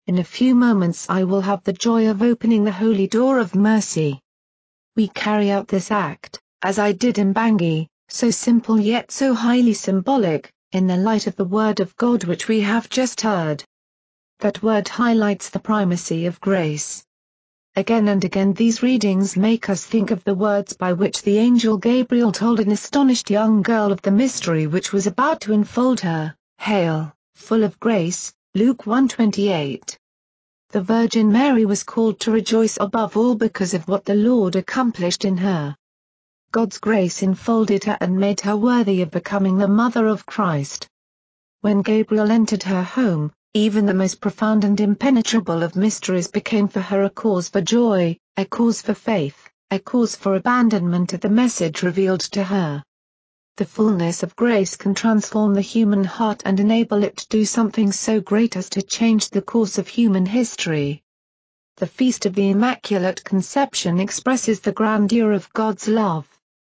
in a few moments I will have the joy of opening the holy door of mercy. We carry out this act, as I did in Bangui, so simple yet so highly symbolic, in the light of the Word of God which we have just heard. That word highlights the primacy of grace. Again and again these readings make us think of the words by which the angel Gabriel told an astonished young girl of the mystery which was about to enfold her, "Hail, full of grace," Luke 1:28. The Virgin Mary was called to rejoice above all because of what the Lord accomplished in her. God's grace enfolded her and made her worthy of becoming the mother of Christ. When Gabriel entered her home, even the most profound and impenetrable of mysteries became for her a cause for joy, a cause for faith, a cause for abandonment of the message revealed to her. The fullness of grace can transform the human heart and enable it to do something so great as to change the course of human history. The Feast of the Immaculate Conception expresses the grandeur of God's love.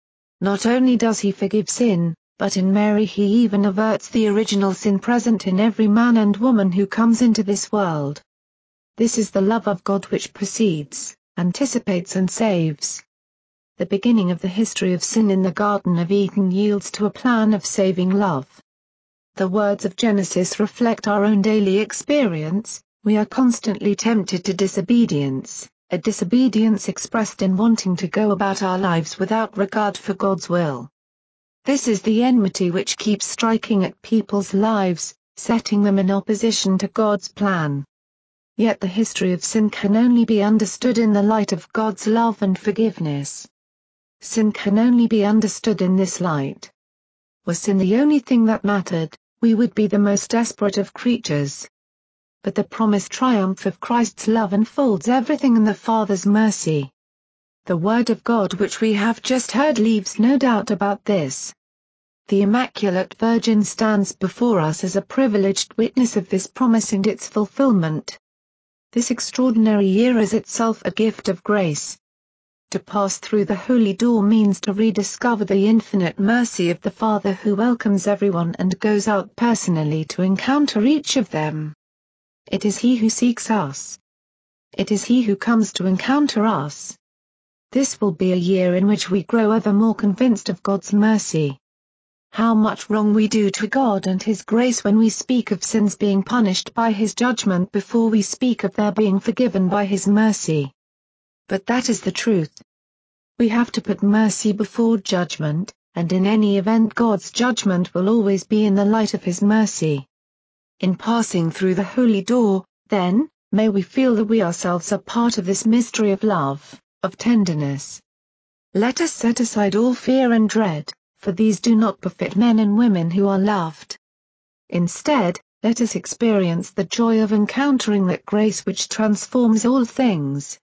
Not only does he forgive sin, but in Mary he even averts the original sin present in every man and woman who comes into this world. This is the love of God which precedes, anticipates and saves. The beginning of the history of sin in the Garden of Eden yields to a plan of saving love. The words of Genesis reflect our own daily experience. We are constantly tempted to disobedience, a disobedience expressed in wanting to go about our lives without regard for God's will. This is the enmity which keeps striking at people's lives, setting them in opposition to God's plan. Yet the history of sin can only be understood in the light of God's love and forgiveness. Sin can only be understood in this light. Were sin the only thing that mattered, we would be the most desperate of creatures. But the promised triumph of Christ's love unfolds everything in the Father's mercy. The Word of God which we have just heard leaves no doubt about this. The Immaculate Virgin stands before us as a privileged witness of this promise and its fulfillment. This extraordinary year is itself a gift of grace. To pass through the holy door means to rediscover the infinite mercy of the Father who welcomes everyone and goes out personally to encounter each of them. It is He who seeks us. It is He who comes to encounter us. This will be a year in which we grow ever more convinced of God's mercy. How much wrong we do to God and His grace when we speak of sins being punished by His judgment before we speak of their being forgiven by His mercy. But that is the truth. We have to put mercy before judgment, and in any event God's judgment will always be in the light of His mercy. In passing through the holy door, then, may we feel that we ourselves are part of this mystery of love, of tenderness. Let us set aside all fear and dread, for these do not befit men and women who are loved. Instead, let us experience the joy of encountering that grace which transforms all things.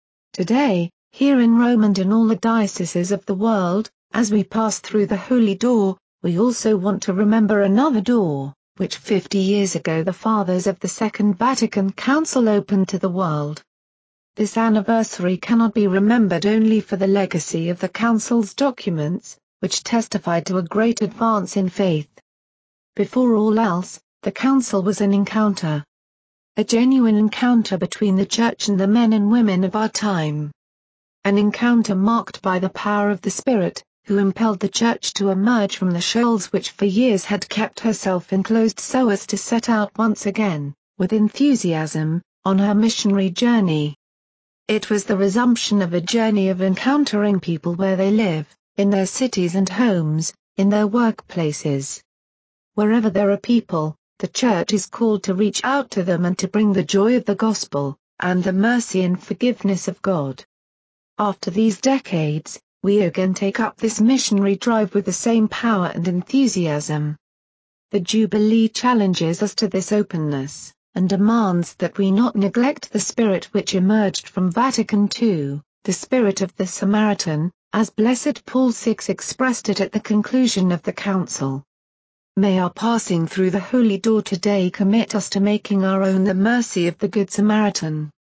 Today, here in Rome and in all the dioceses of the world, as we pass through the holy door, we also want to remember another door, which 50 years ago the Fathers of the Second Vatican Council opened to the world. This anniversary cannot be remembered only for the legacy of the Council's documents, which testified to a great advance in faith. Before all else, the Council was an encounter. A genuine encounter between the Church and the men and women of our time. An encounter marked by the power of the Spirit, who impelled the Church to emerge from the shoals which for years had kept herself enclosed so as to set out once again, with enthusiasm, on her missionary journey. It was the resumption of a journey of encountering people where they live, in their cities and homes, in their workplaces. Wherever there are people, the Church is called to reach out to them and to bring the joy of the gospel, and the mercy and forgiveness of God. After these decades, we again take up this missionary drive with the same power and enthusiasm. The Jubilee challenges us to this openness, and demands that we not neglect the spirit which emerged from Vatican II, the spirit of the Samaritan, as Blessed Paul VI expressed it at the conclusion of the Council. May our passing through the holy door today commit us to making our own the mercy of the Good Samaritan.